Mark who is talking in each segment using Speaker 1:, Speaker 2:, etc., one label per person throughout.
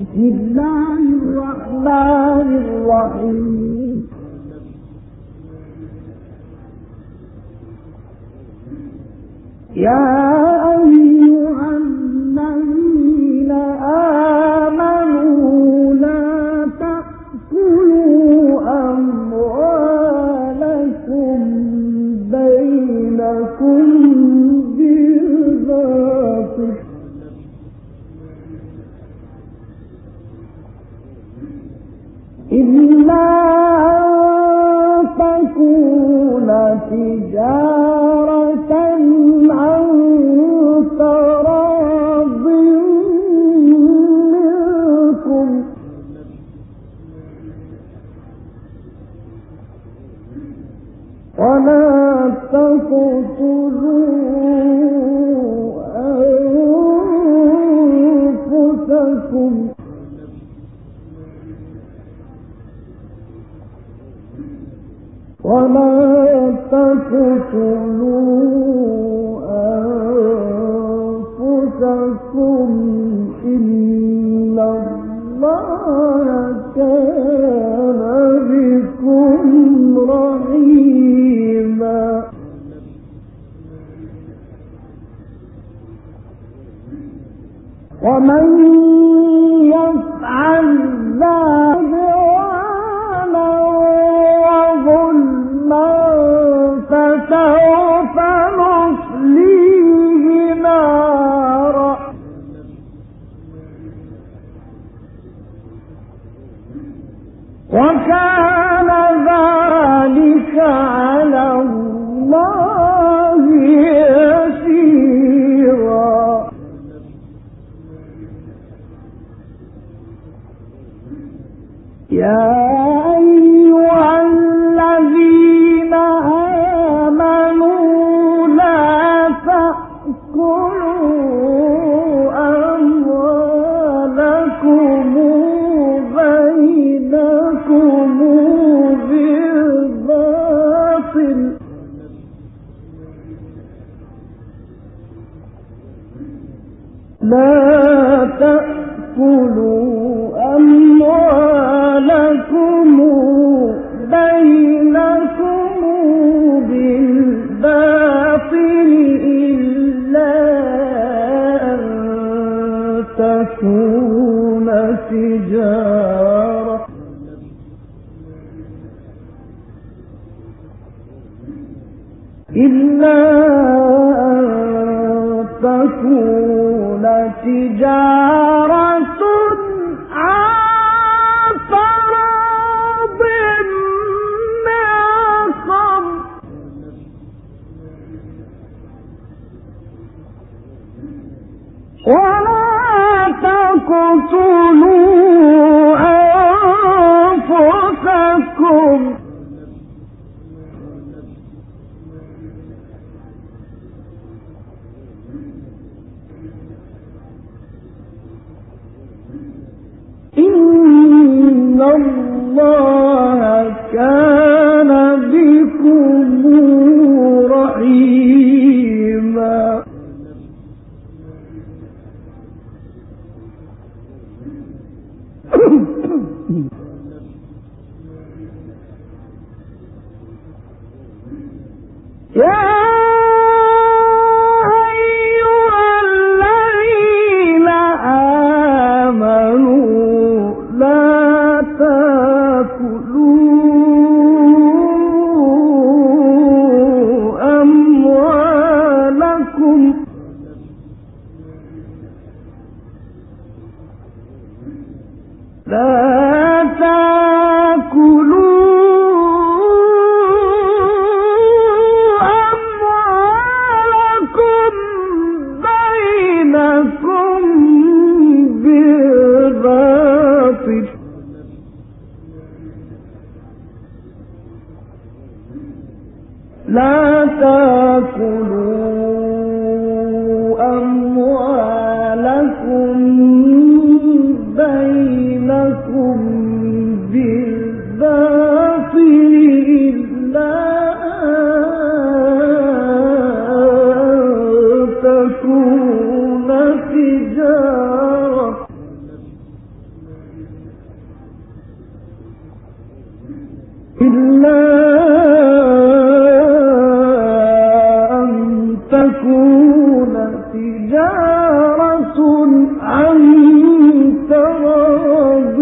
Speaker 1: بسم الله الرحمن الرحيم. يا أيها الذين آمنوا لا تأكلوا أموالكم بينكم بالباطل إلا أن تكون تجارة عن تراض منكم ولا تقتلوا أنفسكم إن الله كان بكم رحيما. ومن يفعل ذلك فسوف نصليه نارا وكان ذلك على الله يسيرا. يا أيها الذين آمنوا لا تأكلوا أموالكم بينكم بالباطل إلا أن تكون تجارة عن تراض منكم ولا تقتلوا أنفسكم إن الله كان بكم رحيما. يا أيها الذين آمنوا لا تأكلوا أموالكم بينكم بالباطل لا تأكلوا أموالكم بينكم بالباطل إلا أن تكون تجارة تجارة عن تراض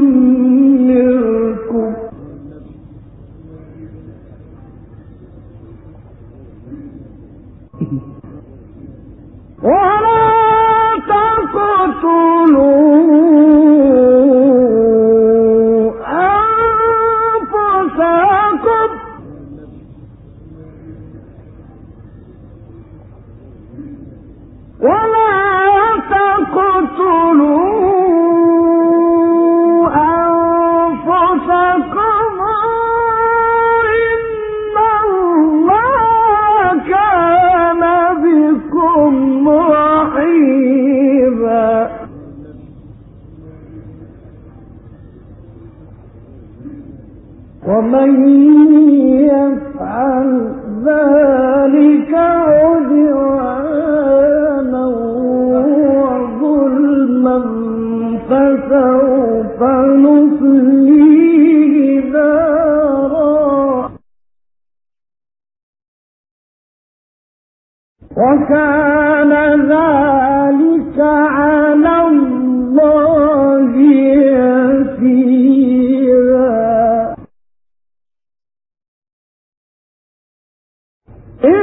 Speaker 1: منكم ولا تقتلوا أنفسكم ومن يفعل ذلك عدوانا وظلما فسوف نصليه نارا وكان ذلك على الله يسيرا إن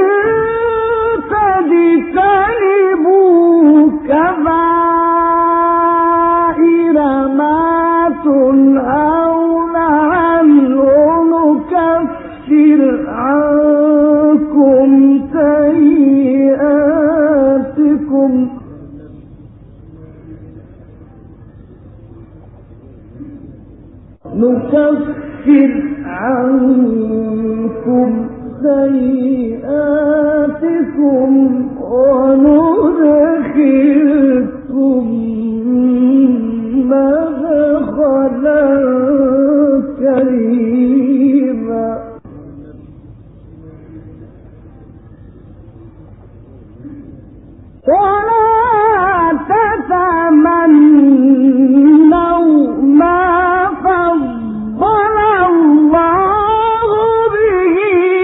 Speaker 1: تجتنبوا كبائر ما تنهون عنه نكفر عنكم سيئاتكم سيئاتكم وندخلكم مدخلا كريما ولا تتمنوا ما فضل الله به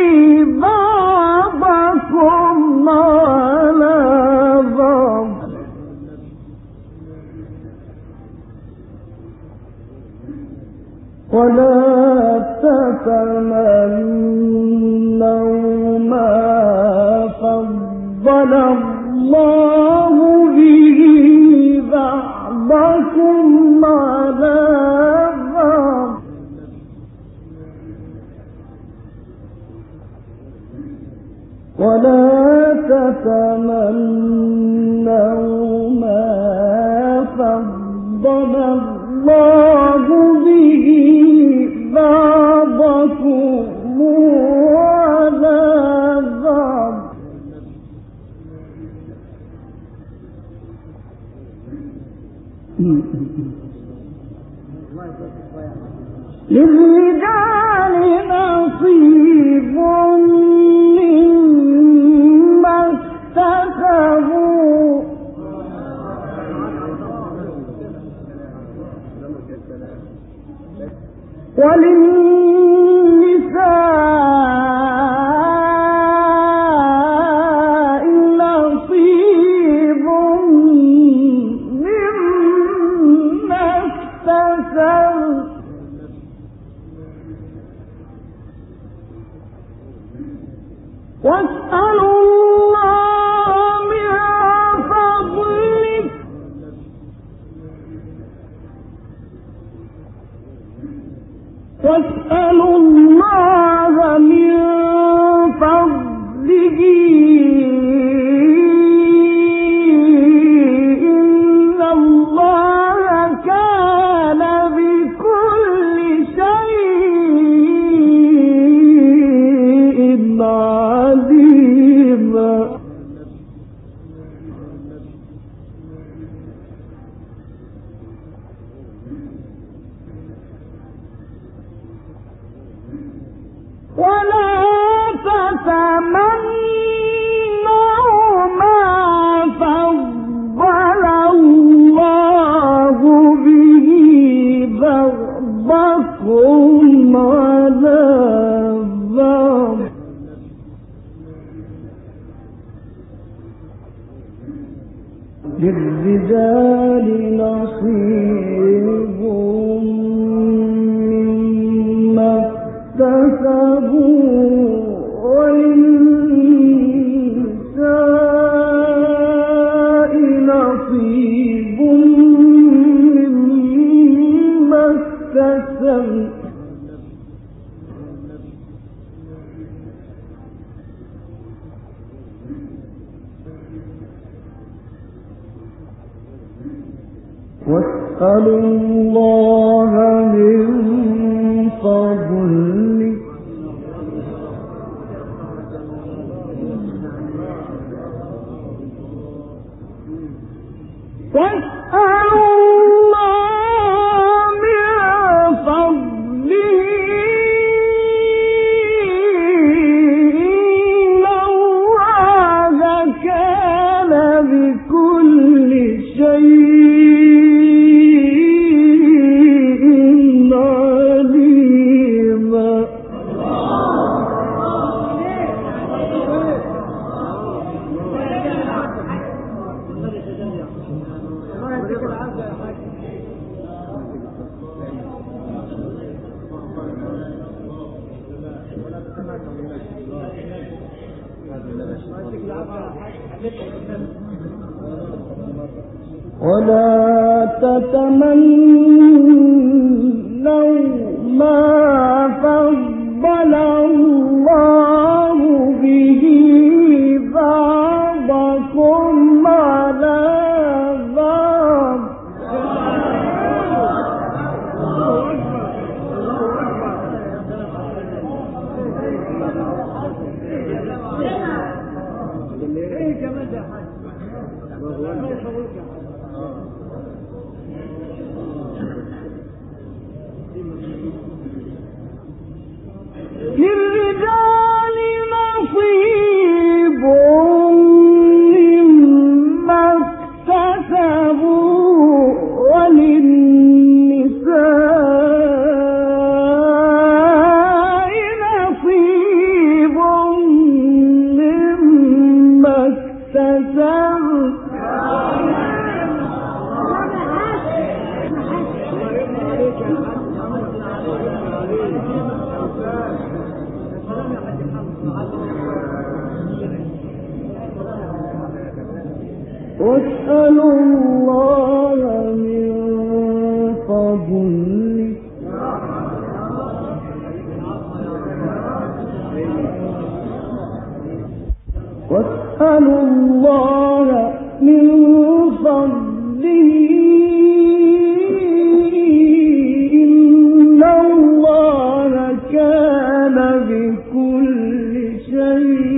Speaker 1: بعضكم على بعض ولا تتمنوا ما فضل الله به بعضكم على بعض ولا تتمنوا ما فضل الله به بعضكم على بعض للرجال نصيب مما اكتسبوا وللنساء نصيب مما اكتسبوا واسألوا الله من فضله واسألوا الله من فضله إن الله كان بكل شيء عليما ولا تتمنوا ما فضل الله به بعضكم على بعض للرجال نصيب مما اكتسبوا وللنساء نصيب مما اكتسبوا واسألوا الله من فضله واسألوا الله من فضله إن الله كان بكل شيء ولا تتمنوا ما فضل الله به بعضكم على بعض للرجال نصيب مما اكتسبوا وللنساء نصيب مما اكتسبوا واسألوا الله من فضله واسألوا الله من فضله إن الله كان بكل شيء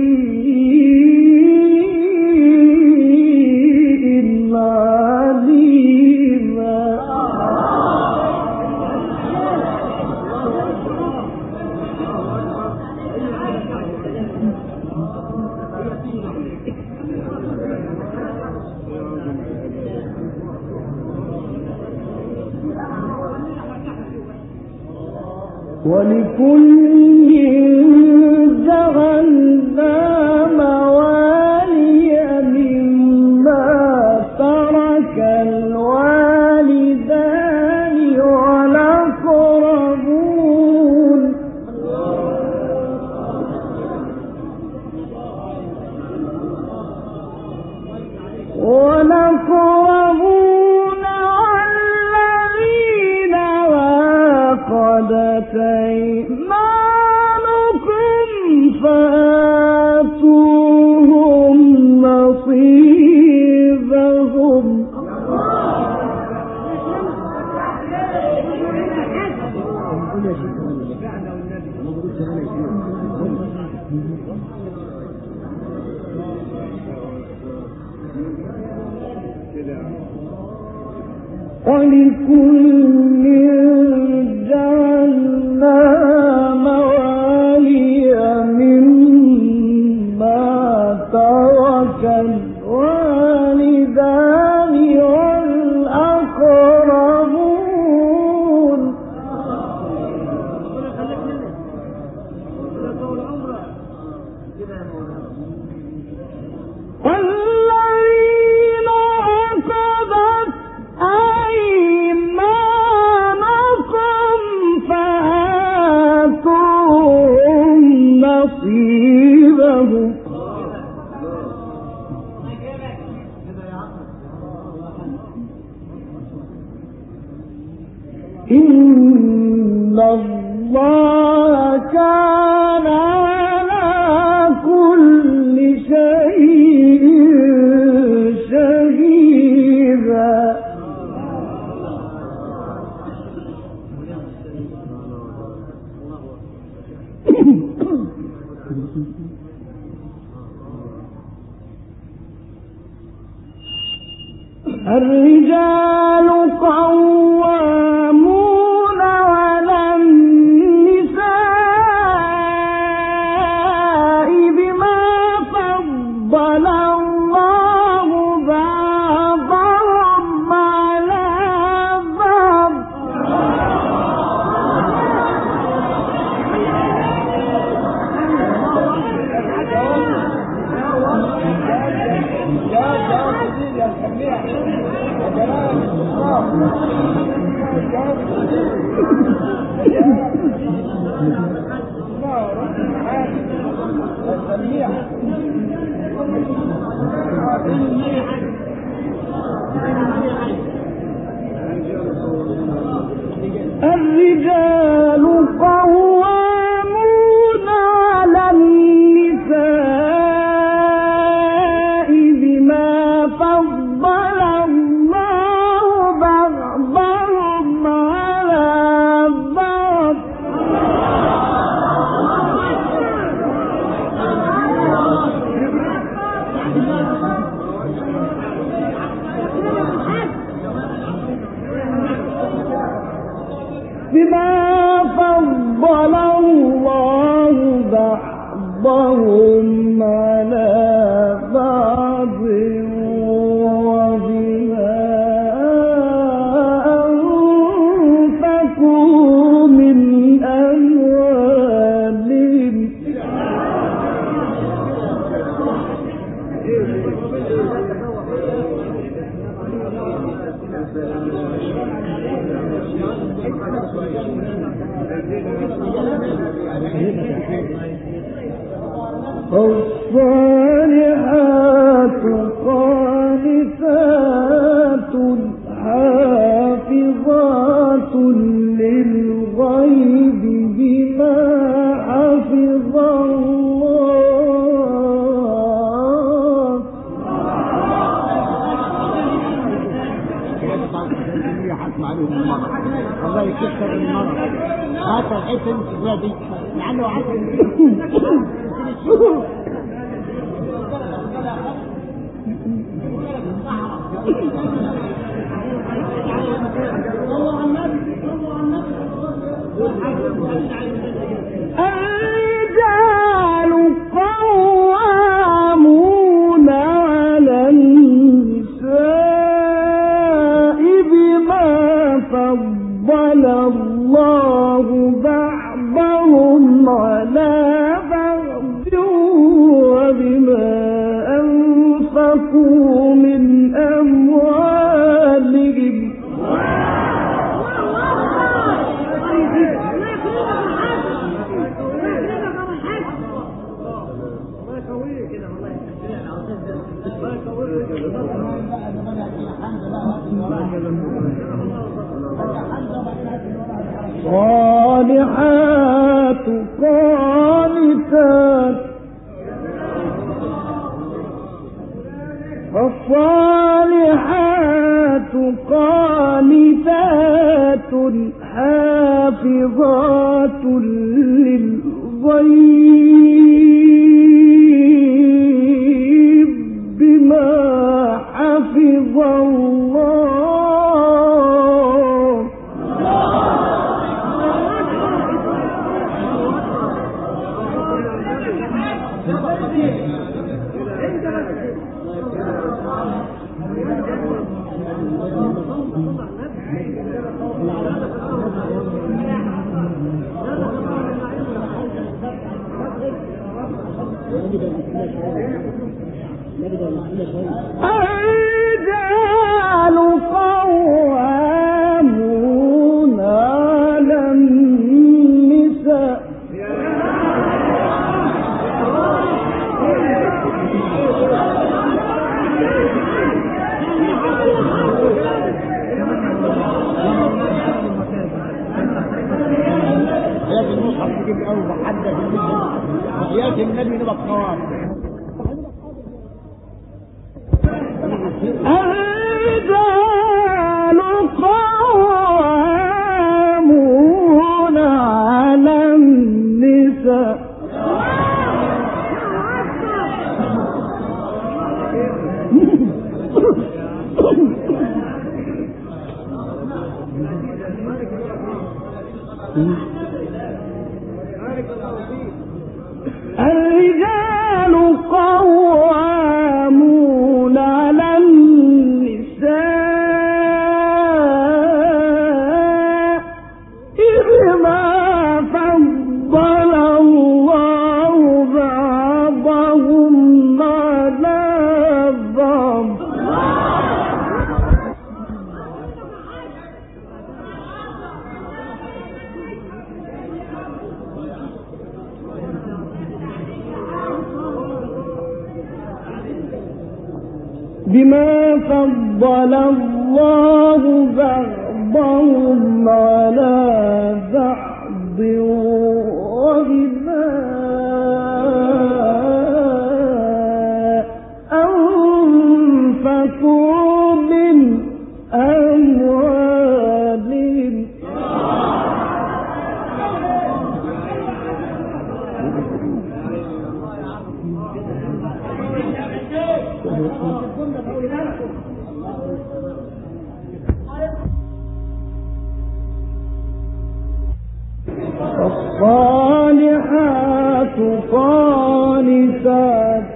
Speaker 1: ولكل جعلنا موالي مما ترك الوالدان والأقربون والذين عقدت أيمانكم فآتوهم نصيبهم ولكل جعلنا موالي مما ترك الوالدان والأقربون والذين إن الله كان على كل شيء شهيدا. الرجال قوامون على النساء بما فضل الله بعضهم على بعض. الرجال قوامون على النساء بما فضل الله بعضهم على بعض. بما فضل الله بعضهم على بعض وبما أنفقوا من أموالهم. الصالحات قانتات حافظات للغيب بما حفظ الله.
Speaker 2: الله يكسر المرض. هذا الحسن زادي لعله عسل.
Speaker 1: الرجال قوامون على النساء بما فضل الله بعضهم على بعض وبما أنفقوا من أموالهم. صالحات قانتات الصالحات قانتات حافظات للغيب بما حفظ الله. الرجال قوامون على النساء
Speaker 2: هيجيبك خوار.
Speaker 1: الرجال قوامون على النساء الرجال قوامون على النساء بما فضل الله بعضهم على بعض بما فضل الله بعضهم على بعض وبما أنفقوا من أموالهم الصالحات قانتات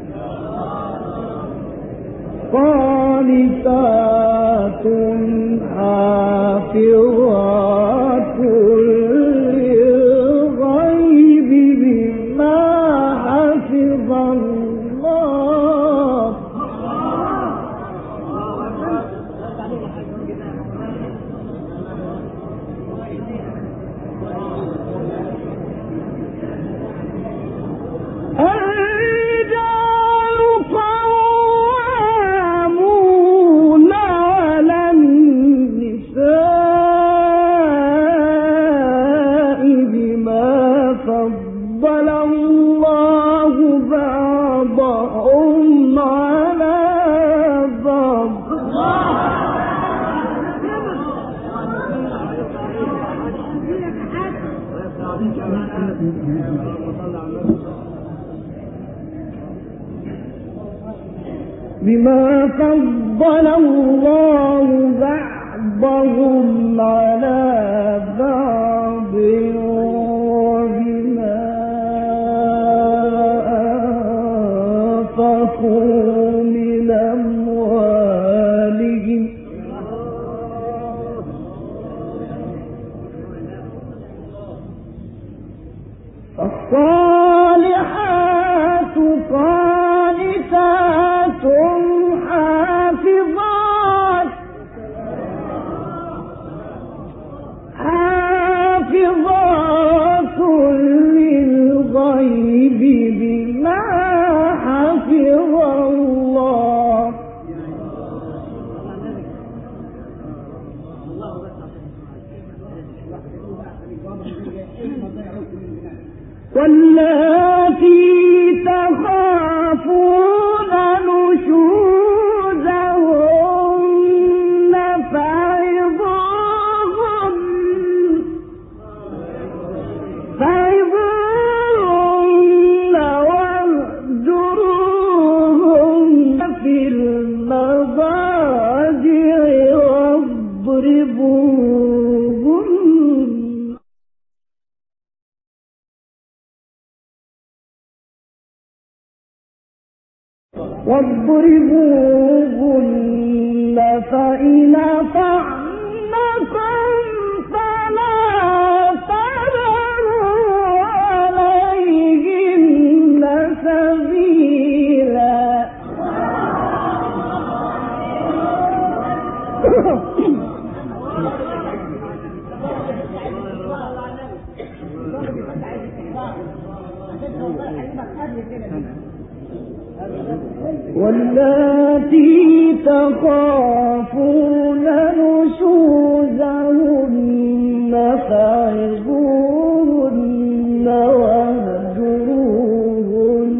Speaker 1: حافظات للغيب بما حفظ الله الرجال قوامون على النساء بما فضل الله بعضهم على بعض بما فضل الله بعضهم على بعض وبما أنفقوا من أموالهم الصالحات قانتات حافظات للغيب بما حفظ الله واللاتي تخافون نشوزهن فعظوهن واهجروهن في المضاجع واضربوهن فإن أطعنكم فلا تبغوا عليهن سبيلا واللاتي تخافون نشوزهن فعظوهن واهجروهن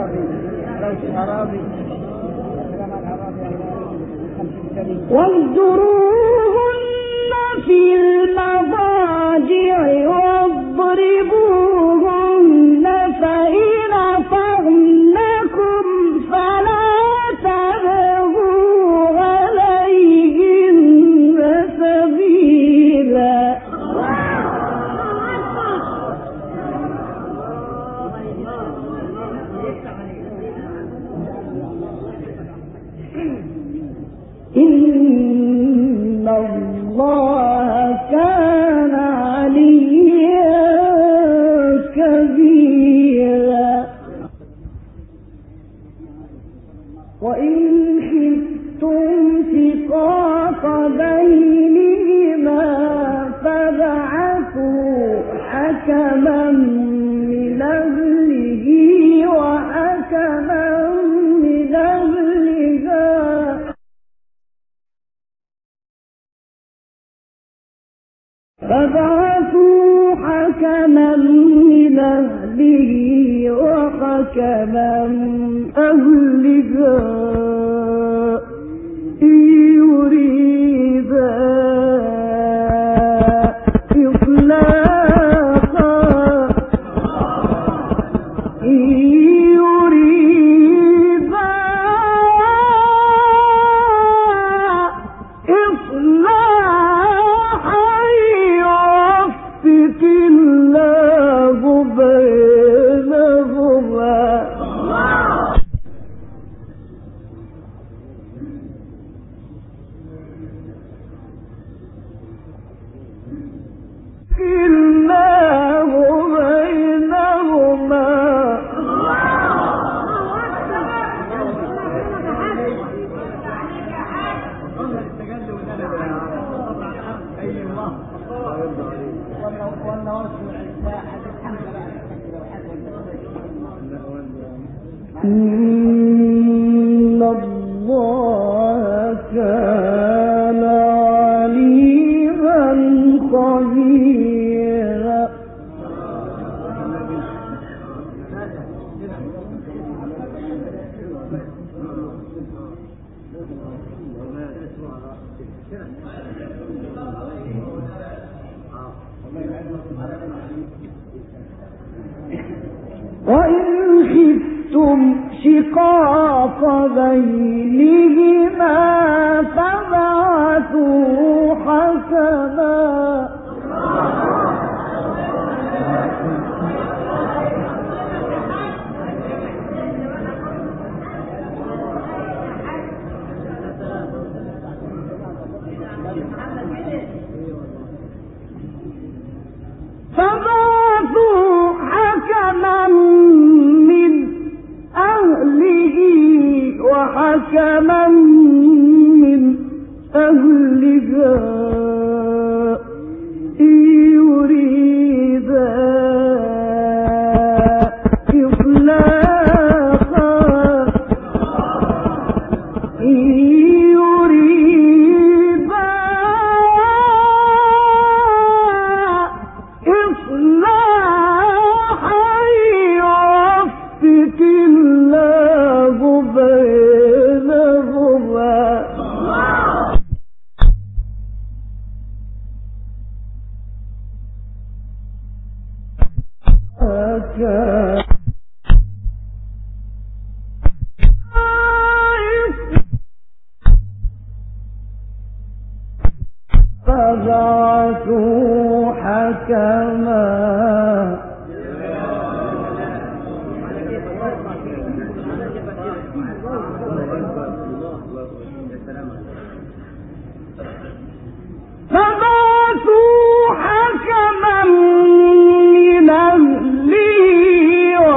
Speaker 1: واهجروهن في المضاجع واضربوهن فإن أطعنكم فلا تبغوا عليهن سبيلا. إن الله كان عليا كبيرا. وإن خفتم شقاق بينهما فابعثوا حكما من أهله وحكما من أهلها وحكما أهلها إن يريدا إصلاحا يوفق الله بينهما. إن الله كان عليما خبيرا. وإن خفتم شقاق بينهما فابعثوا حكما من أهله وحكما من أهلها إن يريدا إصلاحا يوفق الله بينهما. فبعثوا حكما من أهله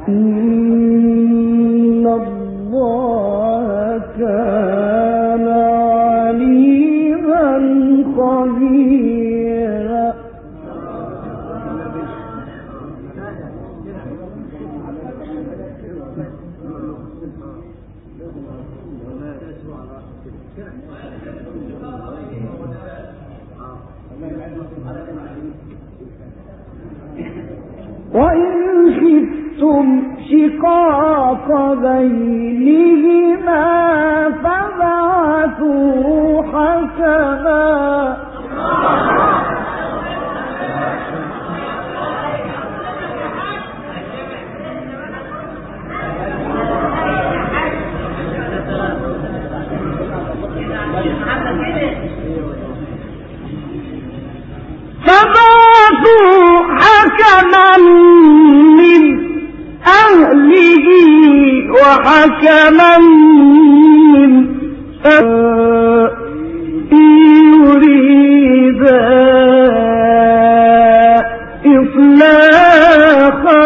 Speaker 1: إن الله كان عليما خبيرا. وإن خفتم شقاق بينهما فابعثوا حكما من أهله وحكما من يريدا إصلاحا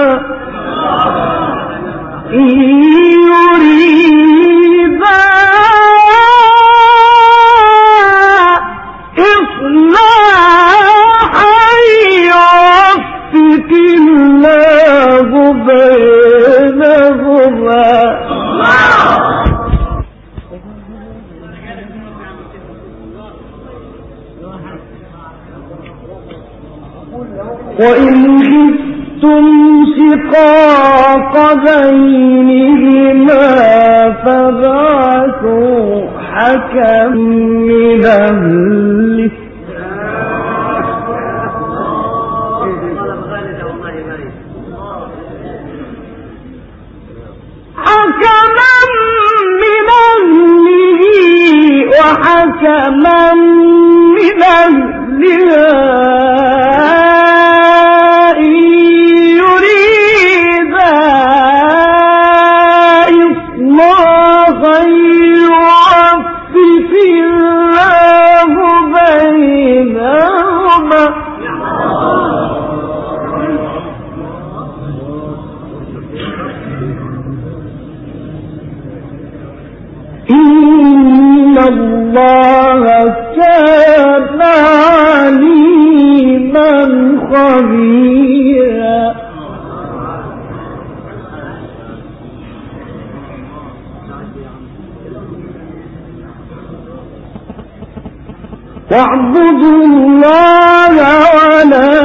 Speaker 1: وإن خفتم شقاق بينهما فابعثوا حكما من أهله وحكما من أهلها إن يريدا إصلاحا يوفق الله بينهما إن الله كان عليما خبيرا. واعبدوا الله ولا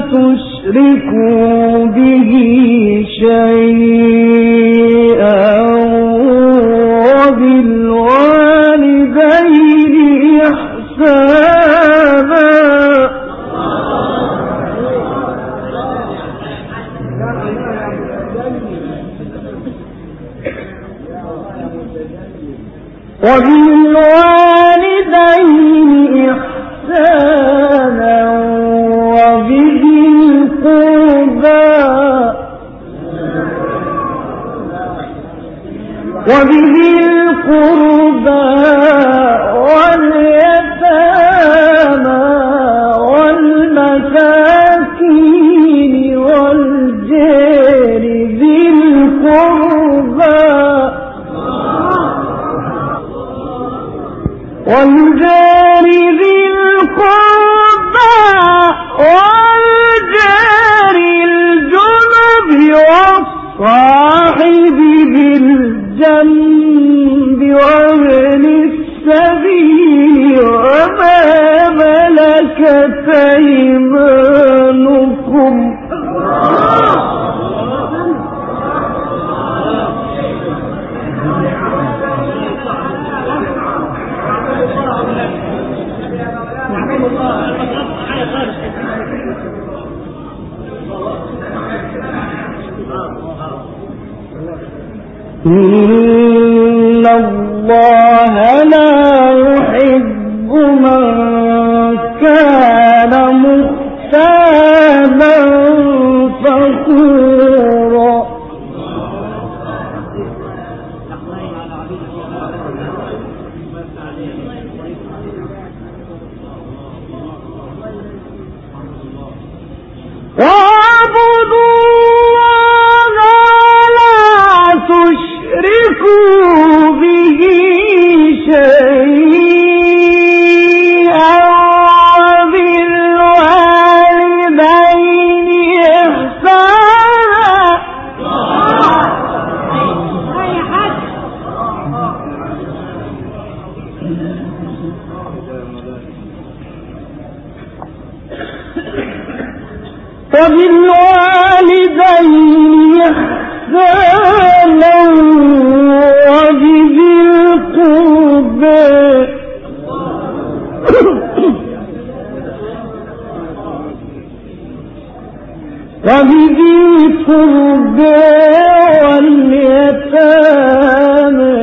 Speaker 1: تشركوا به شيئا وبالوالدين إحسانا وبذي القربى واليتامى والمساكين والجار ذي القربى والجار الجنب والصاحب بالجنب وابن السبيل وما ملكت أيمانكم إن الله لا يحب من كان مختالا فخورا. واعبدوا الله وبالوالدين إحسانا وبذي القربى واليتامى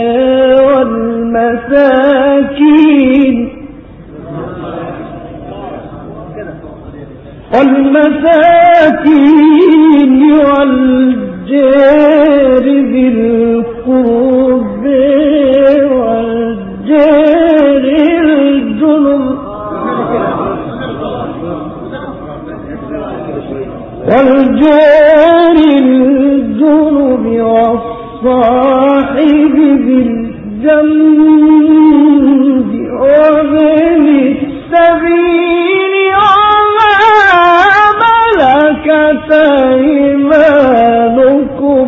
Speaker 1: والمساكين والجار ذي القربى والجار الجنب والصاحب بالجنب وابن السبيل وما ملكت أيمانكم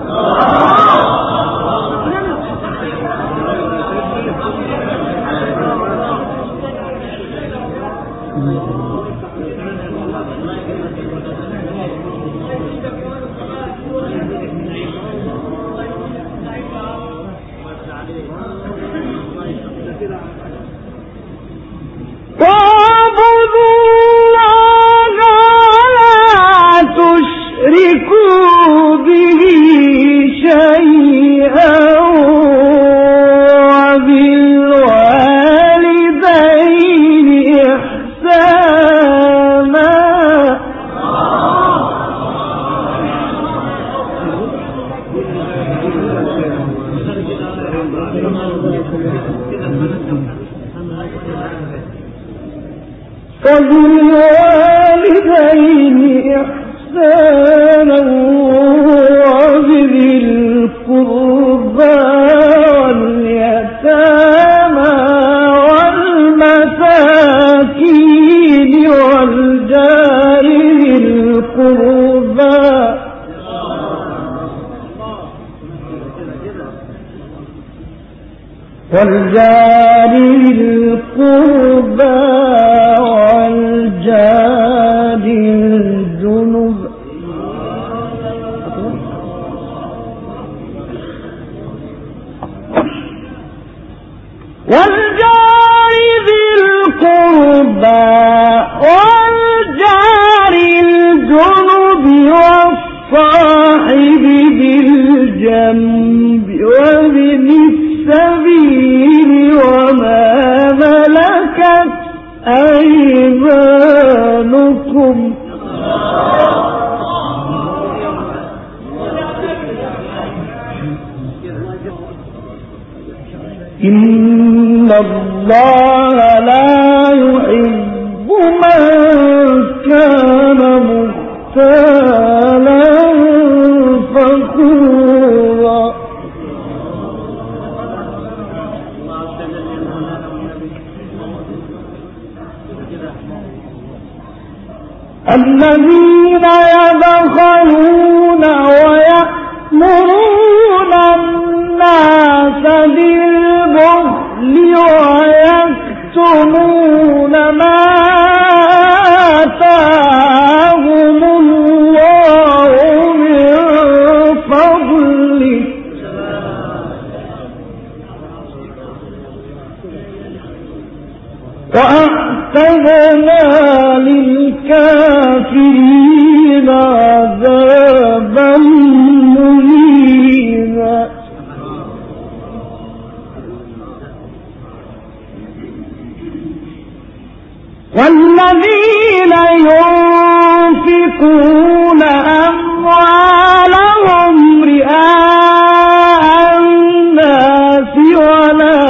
Speaker 1: تشركوا به شيئا وبالوالدين إحسانا وبذي القربى واليتامى والمساكين والجار ذي القربى والجار ذي القربى والجار الجنب والجار ذي القربى والجار الجنب والصاحب بالجنب وابن السبيل وما ملكت أيمانكم إن الله لا يحب من كان مختالا فخورا الذين يبخلون ويأمرون الناس بالبخل ويكتمون ما آتاهم الله من فضله وأعتدنا للكافرين عذابا مهينا والذين ينفقون أموالهم رئاء الناس ولا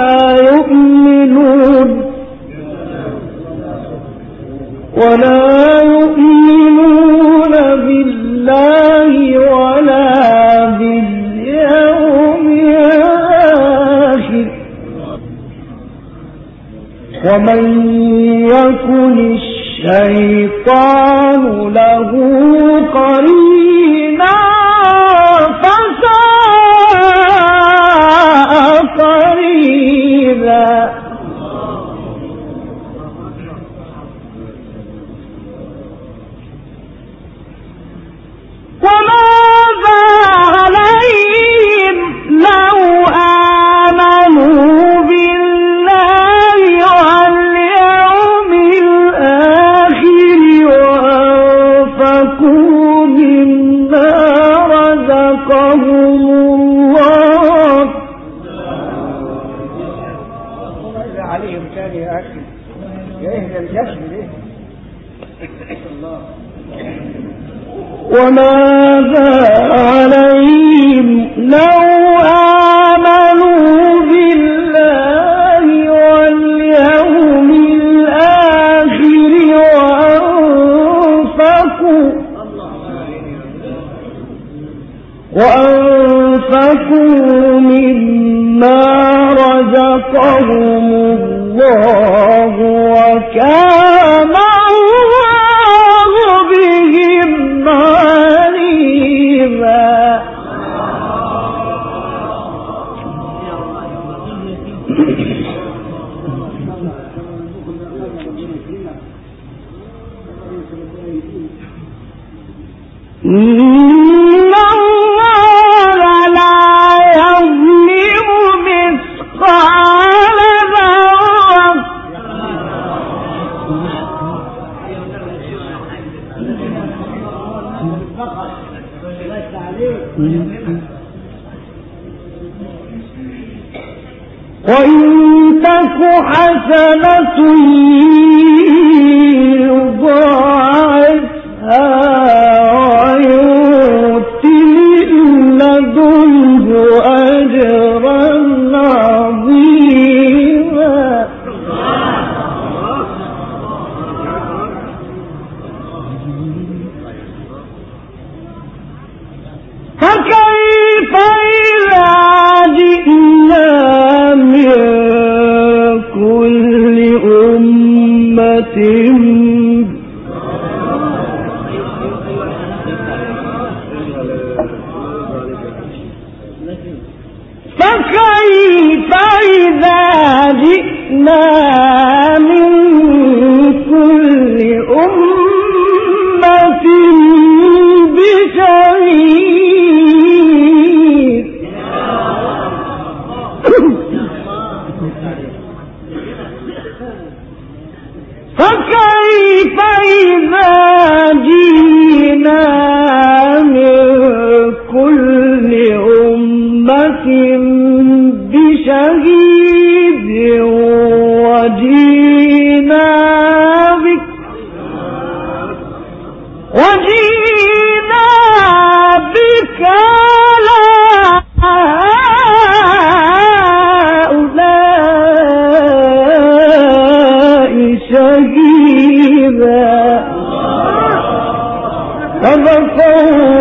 Speaker 1: يؤمنون بالله ولا باليوم الآخر ومن يكن الشيطان له قرينا فساء قرينا وماذا عليهم لو آمنوا بالله واليوم الآخر وأنفقوا مما رزقهم الله وكان الله بهم عليما. إن الله لا يظلم مثقال ذرة وإن تك حسنة يضاعفها ويؤتي من لدنه أجرا عظيما. فكيف إذا جئنا من كل أمة فكيف إذا جئنا من كل أمة بشهيد فكيف إذا جئنا من كل أمة بشهيد وجئنا بك على هؤلاء شهيدا. صدق